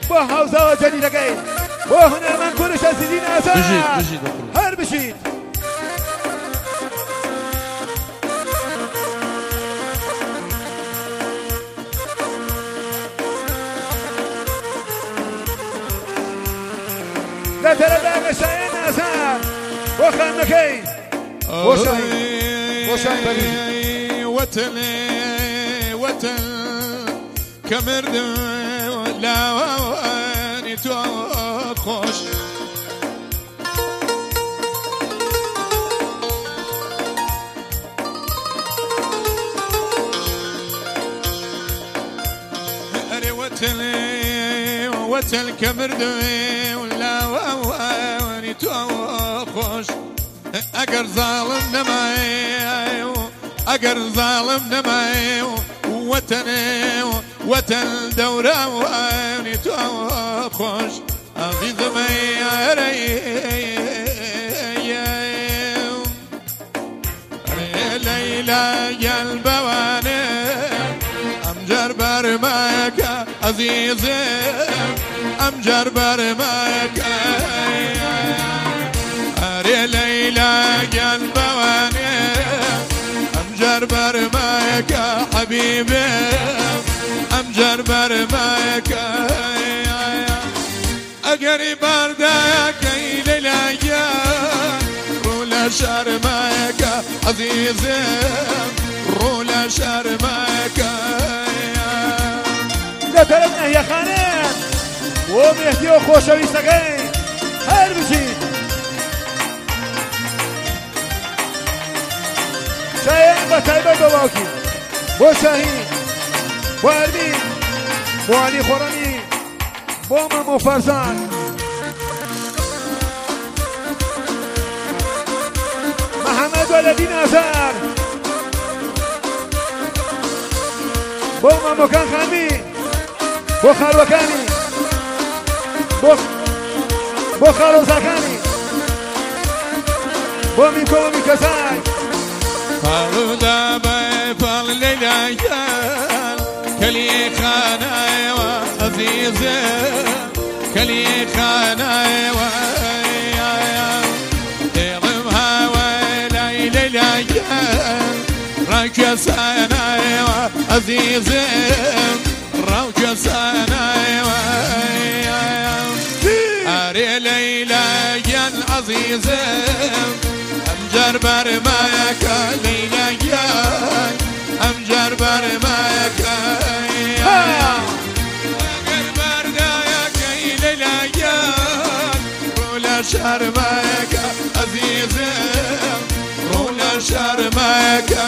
با حوزه و جدیدگی با هنرمند کورش عزیزی نظر بجید هر بشید در طرف اقشای نظر با خندکی بوشاين بني وتل كمرد لا واني خوش اري وتل كمرد لا واني خوش اگر ظالم نمايو اگر ظالم نمايو وتن دورة واني خوش عزيز ما ليلى يا البواني امجر برمك عزيز امجر برمك ليلى يا البواني امجر برمك حبيبي امجر برمك اقرب بردك ليلى يا رولا شرمك عزيزي رولا شرمك لا ترمنا يا خانان ومهدي وخوشوي سقين هر بشيد شاهين بطيبة بواكي بو شاهين بو عربين بو علي خوراني بو مامو فرزان محمد ولدي نازار بو مامو كان خامي بو خالوكاني بو خالو زاكاني بو ميكو وميكساي فالو دابا فال ليلى كلي خاناي وعزيزي كلي خاناي ديرمها ولاي ليلى راكساناي وعزيزي راكساناي اري ليلى يا العزيزي امجر برمك ليلى يا امجر برمك رولا شرمك عزيزي رولا شرمك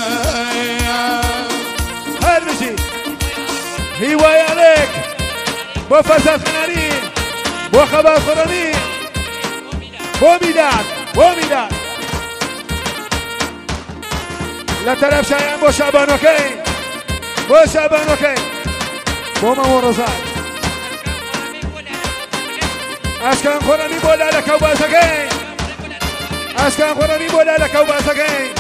هرمشي هواية عليك بو فساد خنارين بو خبر خرانين بو ميداد لا طرف شايان بو شعبانوكي بو مامو رزاق اشكان خوراني بولا لك وباسكين اشكان خوراني بولا لك وباسكين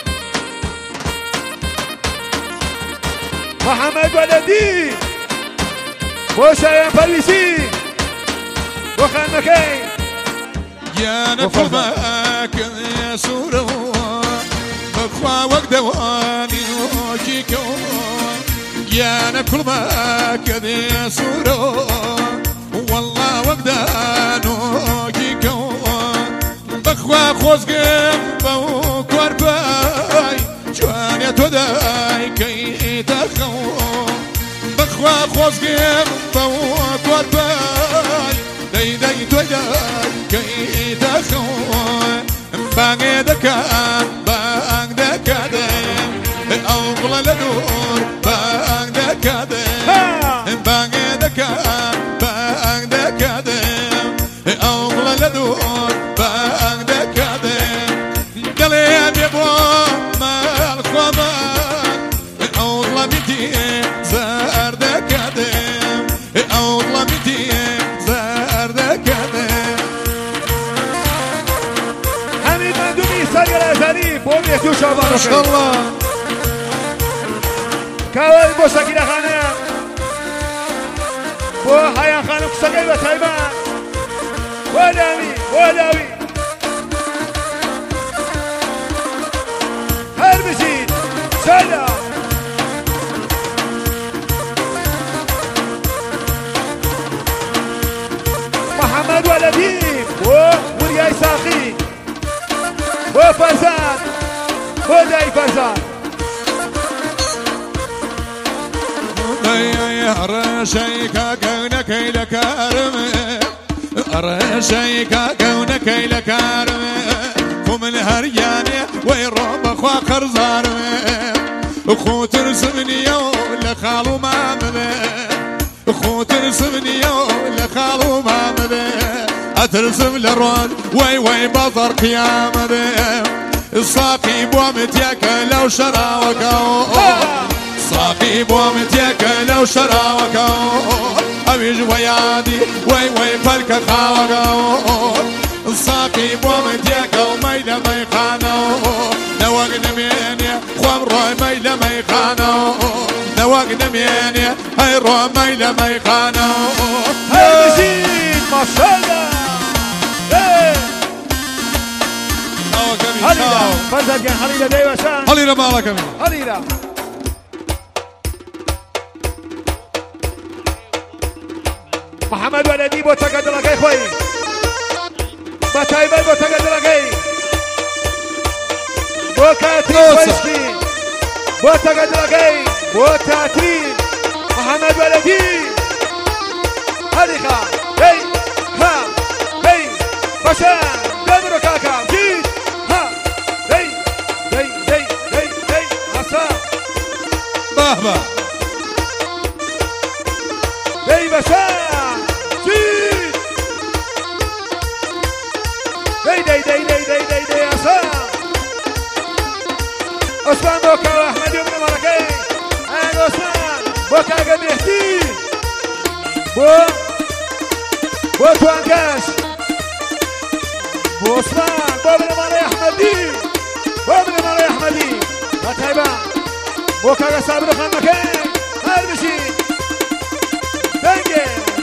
محمد ولدي بو شايان باريسي بو خانكين يا نقلبك يا سورو بخوا وقدواني وكيكو يا نقلبك يا سورو والله وقدانو كيكو بخوا خوزقم بو كورباي جوان يا توداي كي تخو بخوا خوزقم بو كورباي داي توداي كي تخو باغي دكان باغ دكادم اوغلا لدور باغ دكادم باغي دكان باغ دكادم اوغلا لدور باغ دكادم قلبي يبو مال خبان اوغلا بيتي زار دكادم اوغلا بيتي زار دكادم حميد مندوبي سريع الازهري بو مهدي وشعبانوكي ما شاء الله كاوي بو سكينة خانم بو حياة خانم سقي وتايبان ولامي ولاوي هربسين سلام محمد ولديم ورياي ساقي وفرزان وداي فرزان يا رشيكا كونك لكارم رشيكا كونك لكارم ومن هرياني ويروب اخوا قرزار اخو ترسمني لخالو ما مذا اخو ترسمني لخالو ما مذا اترسم للرول وي بطر قيامه الصاقي بومتيك لو شراوكو صاقي بومتيك لو شراوكو أبيج ويادي وي فلك خاوكو الصاقي بومتيك وميلة ميخانو نوقنا ميني خوام روي ميلة ميخانو نوقنا ميني هاي روي ميلة ميخانو هاي مزيد ما شاء الله هليلا فرزا كان هليلا دايما شان هليلا مالك امين هليلا محمد ولدي بوتقد لك خوي بتايبل بوتقد لك بوكاتي ويسكي بوتقد لك بوتاتي محمد ولدي هليخا هي ها هي بشان دمرو كاكا جيد ها هي عصا بابا هي بشان جيد هي عصا عثمان بوكا واحمد بن مركي انا عثمان بوكا قبيحتي بو توانقاش عثمان بابن مالي احمدي بابن مالي احمدي وتايبان بوكا صابر خان مكان هربشي دنجي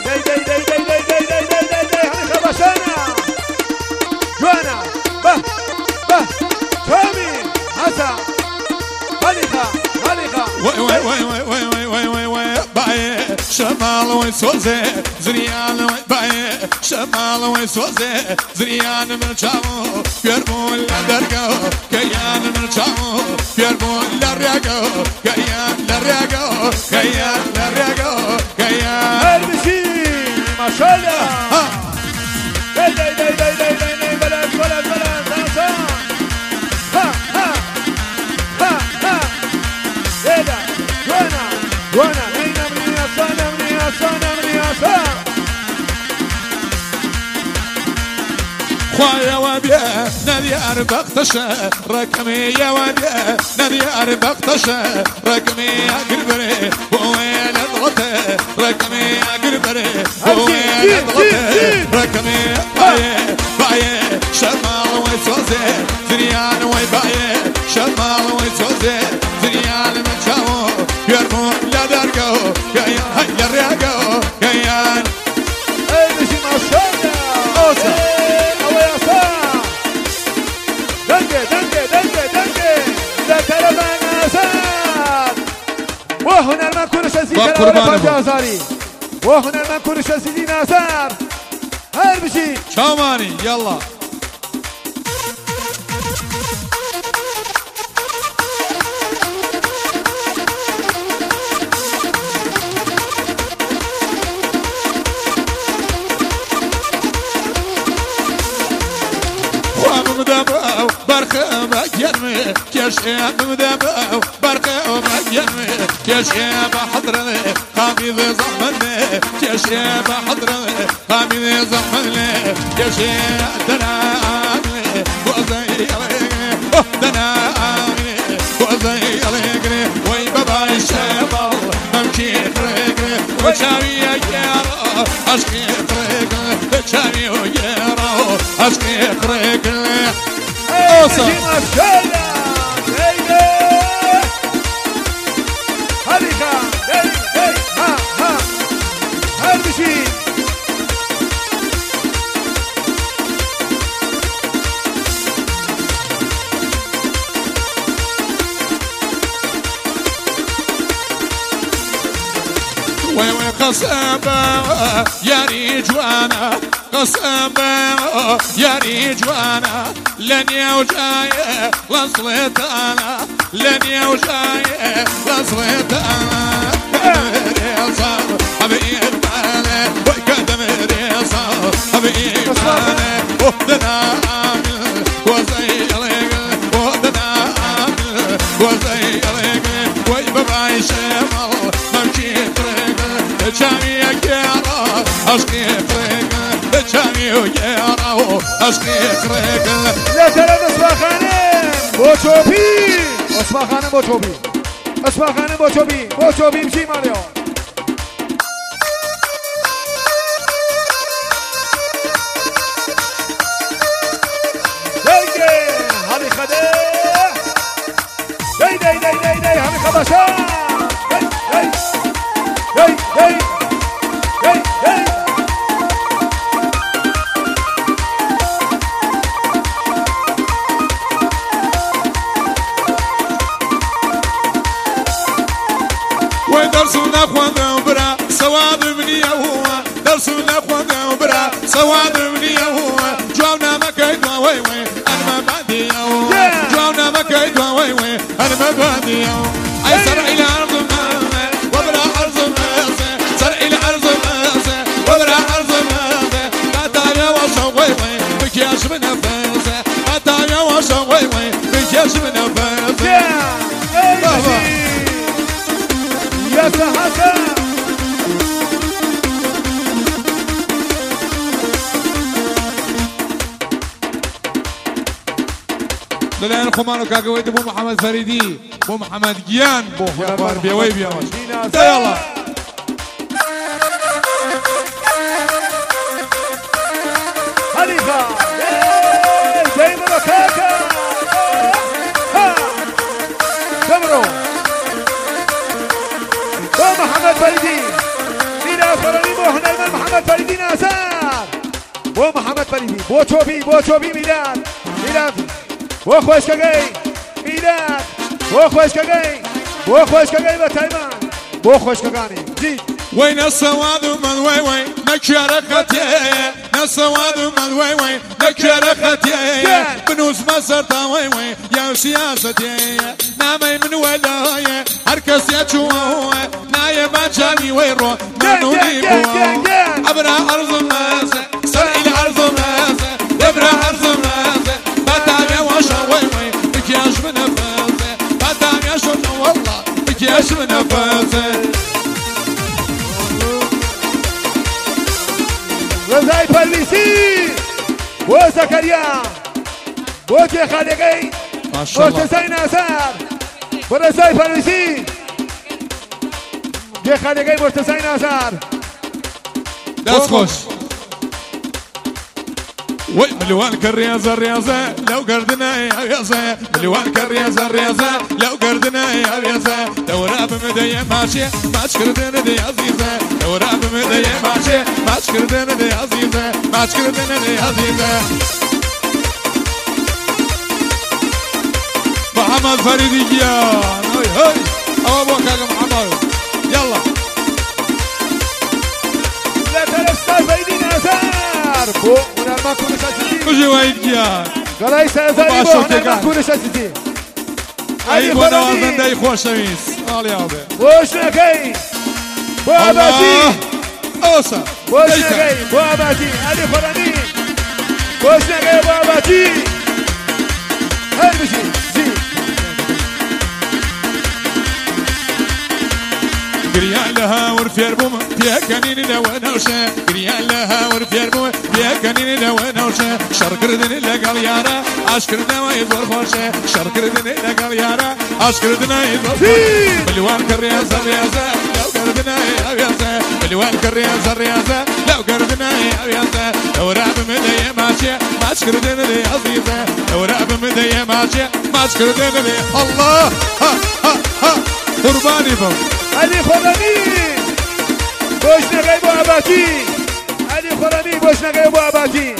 دي هني خبشانا جوانا به تومي حسن هليخا وي باي شمال ويسوزي زريان باي شمال ويسوزي زريان من شامو بيرمو لدرقو كيان من شامو بيرمو لرقو كيان لرقو كيان لرقو كيان هربشي ما شاء الله دي بلد ها ايدا وانا مني أصانا خوايا وبيا نادي أربق تشا رقمي يا وبيا نادي أربق تشا رقمي أقربري ووين أضغطه رقمي أقربري ووين أضغطه رقمي بايه شمال ويسوزي زريان ويبايه شمال ويسوزي زريان من شامو يرمو لا درقو كيان هيا الرياقو كيان مشي ما شاء الله اوسع وهنا المنكور الشمسي وهنا المنكور الشمسي ناصر هربشي شاماني يلا مدابو برخه مجرمي كشياب مدابو برخه مجرمي كشياب حضرني خامي زحمني كشياب حضرني خامي زحمني كشياب دنامي وزي دنامي وزي عليقني وي بابا الشيبال ممشي طريقني وشاوي يارو اشكي طريقني شاوي يارو اشكي طريقني اوصل قسم یاری جوانا قسم یاری جوانا لنی و جایه وصلتانا لنی و جایه وصلتانا رياضة حبيب ماله وقدم رياضة حبيب ماله وحدنا عامل وزي عليك وحدنا عامل وزي عليك ويبقى شمال ممشي طريق جامي كيرا أشكي طريق جامي وكيرا أشكي طريق لا ترى اسمع خانم بوچوبی اسمع خانم بوچوبی اسمع خانم بوچوبی مشي ماريو هذه خده دي هذه خبشة دي درسنا خوانده برا سواد مني هو درسنا خوانده برا سواد مني هو جوانا مكيد وي انا ما بعدي هو جوانا مكيد وي انا ما بعدي هو اي سرع الى ارض ما وبرا ارض ما سرع الى ارض ما وبرا ارض ما قطع وشوي بكياش من نفس قطع وشوي بكياش من نفس يا سهاسة دلائل خمانو كاكويت بو محمد فريدي بو محمد جيان بو خبر بيوي بيوي يلا خليفة زي ما كاكا دمرو بو محمد فريدي ميلاد فراني بو هنرمن محمد فريدي ناصر بو محمد فريدي بو چوبي ميلاد بو خوشكاگي ميلاد بو خوشكاگي بتايمان بو خوشكاگاني زيد وين السواد من وي نكرختي السواد من وي نكرختي بنوس مصر وي يا سياستي نامي من ولايه هركس يشوه نايم جاني ويرو نوني بو ابرا ارض الناس سرعي ارض الناس ابرا ارض الناس بتعمي وشوي بكياش من نفسي بتعمي شو والله بكياش من نفسي رضای پرویزی بو زکریا بو که خالقی مرتضی ناصر بو رضای پرویزی که خالقی مرتضی ناصر دست خوش وي ملوان كالرياضة الرياضة لو قردنا يا رياضة ملوان كالرياضة الرياضة لو قردنا يا رياضة دورا بمدية ماشية ما تشكردنا دي عزيزة دورا بمدية ماشية ما تشكردنا دي عزيزة ما تشكردنا دي عزيزة محمد فريدي جيان هاي ابو بكر محمد يلا لا تنسى فريدي ناصر بو هنرمن كونش هستی کجی وید جیان گلای سازایی بو هنرمن کونش هستی ای بو نوازنده خوش نویس آلی آبه بوش نکی بو عباسی اوسا بوش نکی بو عباسی علی فرانی بوش نکی بو عباسی هل بشی زی قريان لها ورفير بوم فيها كنين لوانا وشا قريان لها ورفير بوم فيها كنين لوانا وشا شركردن لقال يارا اشكردنا ويدور خوشا شركردن لقال يارا اشكردنا يدور خوشا ملوان كالرياضة الرياضة لو قردنا يا رياضة ملوان كالرياضة الرياضة لو قردنا يا رياضة لو راب مدية ماشية ما تشكردن لي عزيزة لو راب مدية ماشية ما تشكردن لي الله ها ها ها قرباني بم علی خورمی بوش نگی بو عباسی علی خورمی بوش نگی بو عباسی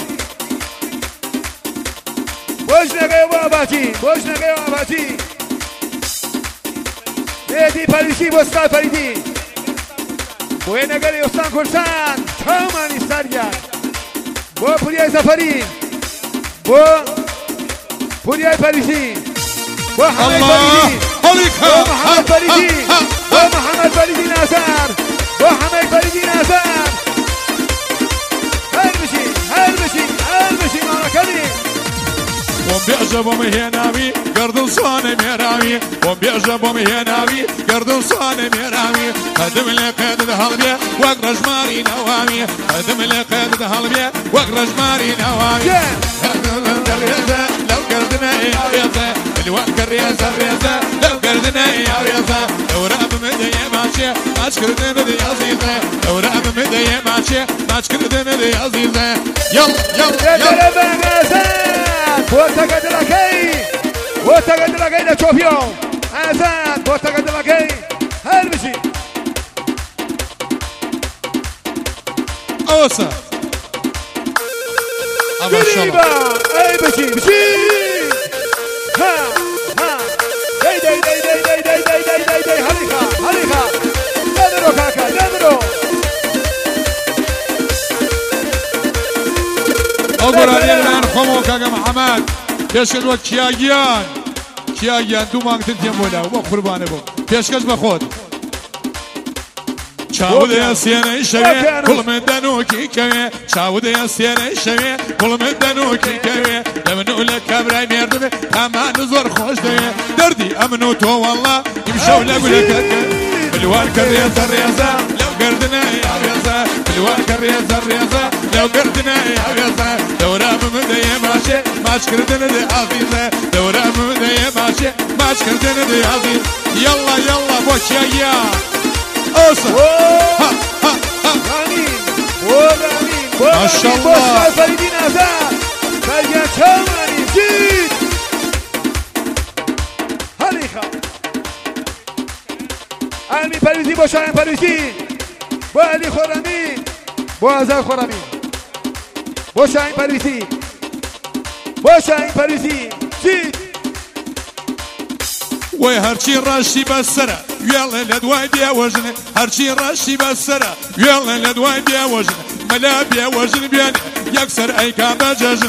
بوش نگی بو عباسی بوش نگی بو عباسی مهدی پریشی بوستا فریدی بۆ نەگەری ئۆستان کورسان چاومانی سەرگیان بۆ پوریای زەفەری بۆ پوریای پەریزی بۆ حەمەد پەریزی بۆ محەممەد پەریزی بۆ محەممەد پەریزی نازار بۆ حەمەد پەریزی نازار هەر بشین ماڵەکەنی بۆم بێژە بۆم هێناوی گردن سوانە مێراوی بۆم بێژە بۆم هێناوی گردن سوانە مێراوی قەدم لێ قێدت هەڵبێ وەک ڕژماری نەواوی قەدم لێ قێدت هەڵبێ وەک ڕژماری نەواوی ڕێزە لەو گردنە ڕێزە لوەکە ڕێزە ڕێزە لەو گردنە ڕێزە ئەورە بمدەیە ماچێ ماچکردن بدەی عەزیزە ئەورە بمدەیە ماچێ ماچکردن بدەی عەزیزە یەڵ بۆ تەگەدڵەکەی بۆ تەگەدڵەکەی لە چۆپیۆ ئازاد بۆ تەگەدڵەکەی هەر بشین ئەوەسە گریبە ئەی بشین ها دەی هەڵیخا دەبرۆ کاکە دەبرۆ ئەو گۆرانیان خۆمەوە کاکە محەممەد پێشکەش وەک کیاگیان دوو مانگتن تێم بۆ لاو بۆ قوربانە بۆ پێشکەش بە خۆت چاودەیە سێنەی شەوێ کوڵمت دەنوکی کەوێ چاودەیە سێنەی شەوێ کوڵمت دەنوکی کەوێ لە من و لە کابرای مێردبێ تامان زۆر خۆش دەوێ دەردی ئەمن و تۆ وەڵڵا ئیمشەو لە گولەکەتکە بلوارکە ڕێزە ڕێزە لەو گردنە ڕێزە بلوارکە ڕێزە ڕێزە لەو گردنە ڕێزە دەورە بمدەیە ماشێ ماچکردنە دێ عەزیزە دەورە بمدەیە ماشێ ماچکردنە دێ عەزیز یەڵڵا بۆ کیاگیا اوسا رامین بۆ فەریدی نازار سەرگیان چاومانی زید هەڵیخا ئەلمی پەریزی بۆ شایان پەریزی بۆ ئەلی خۆڕەمی بۆ ئازار خۆڕەمی بۆ شایان پەریزی زید وای هەرچی ڕاشی بەسەرە وێڵێ لە دوای بێوەژنە هەرچی ڕاشی بەسەرە وێڵێ لە دوای بێوەژنە مەلا بێوەژن بێنێ یەکسەر ئەیکا بەجەژن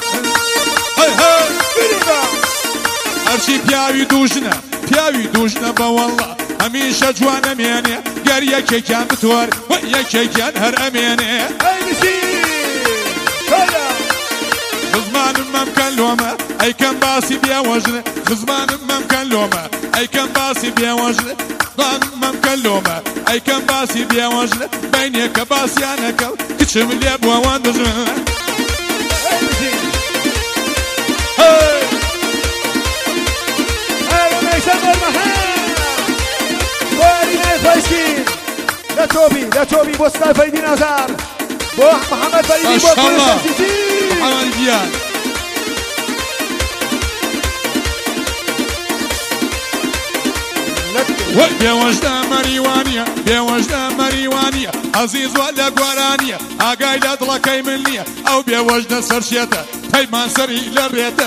هەرچی پیاوی دوژنە بەوەڵڵا هەمیشە جوانە مێنێ گەر یەکێکیان بتوار وە یەکێکیان هەر ئەمێنێ خزمانم مەمکەن لۆمە ئەیکەم باسی بێوەژنە خزمانم مەمکەن لۆمە ئەیکەم باسی بێوەژنە خزمانم مەمکەن لۆمە ئەیکەم باسی بێوەژنە بینێکە باسییانەکە کچم لێ بووەوان دژن لە تۆبی بۆ ستای فەریدی نازار بۆ محەممەد فەریدی بۆ محەممەد گیان بێوەژدە مەریوانیە عەزیز وە لە گوارانیە ئاگای لە دڵەکەی من نییە ئەو بێوەژدە سەرشێتە پەیمان سەری لە ڕێتە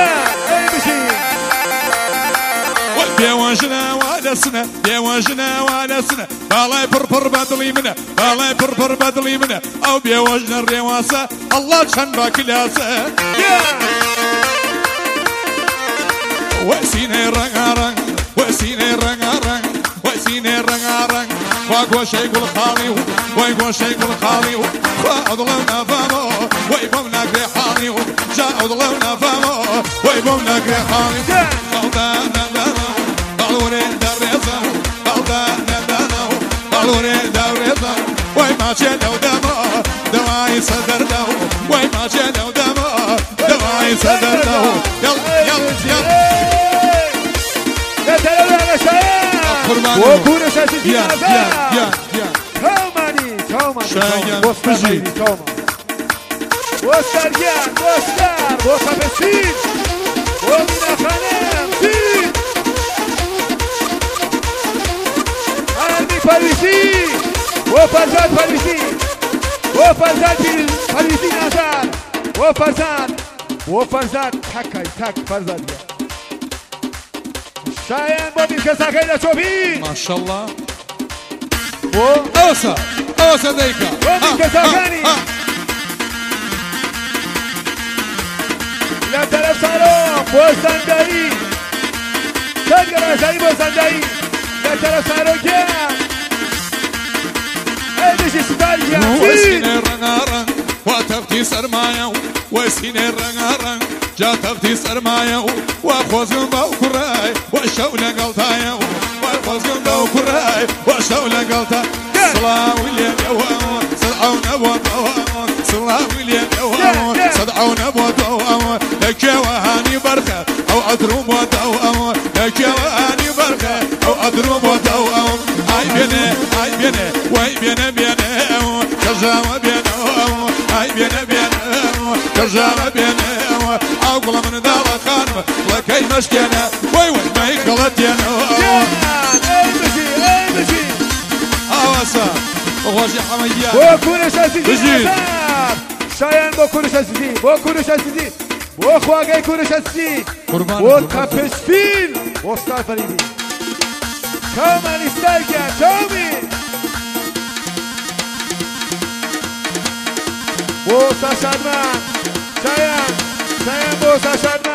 بێوەژنەوە لەسنە باڵای پڕپڕ بەدڵی منە ئەو بێوەژنە ڕێواسە ئەڵڵا چەند با کلاسە وەسینەی ڕەنگاڕەنگ وا گۆشەی گوڵخاڵی و وای گۆشەی گوڵخاڵی و خوا ئەدڵەو نافامۆ وای بۆم ناگرێ حاڵی و جا ئەدڵەو نافامۆ وای بۆم ناگرێ حاڵی بەڵدا نەدانە بەڵورێ دەڕێزە بەڵدا نەدانە و بەڵورێ دەڕێزە وای ماچێ لەو دەمە دەوای سەدەردە و وای ماچێ لەو دەمە دەوای سەدەردە و یەڵ وكون شاشتي توماني وستار وصفشين ومن خنام زين أرمي فريسي وفرزاد فريسي نازار وفرزاد تك فرزاد شاين بابي كساكي لشوفي ما شاء الله اوسا ديكا ومن كساكاني لا طرف سارو بوسنداي شجرة زي بوسنداي لا طرف سارو كيا ايش ستايل وسيني رنارن وتفتي سرمايا وسيني رنارن جا تفتي سرمايا وخوزن باوكراي وشولة قلطايا وخوزن باوكراي وشولة قلطا صلاة وليا دوام صدعونا بوضوام صلاة وليا دوام صدعونا بوضوام لك وهاني برخة او اضرب وضوام لك وهاني برخة او اضرب وضوام هاي بينا واي بينا كرجاوة بينا هاي بينا كرجاوة بينا عقل من دار خانم لكي مشكنا وي ما يخلط يا اوسا وغوشي حميديان وكورش اسيدي شايان بكورش اسيدي بكورش اسيدي وخواجي كورش اسيدي وكابسفيل وستار فريدي كمان استايكا تومي بوسا شادمان شايان بوسا شادمان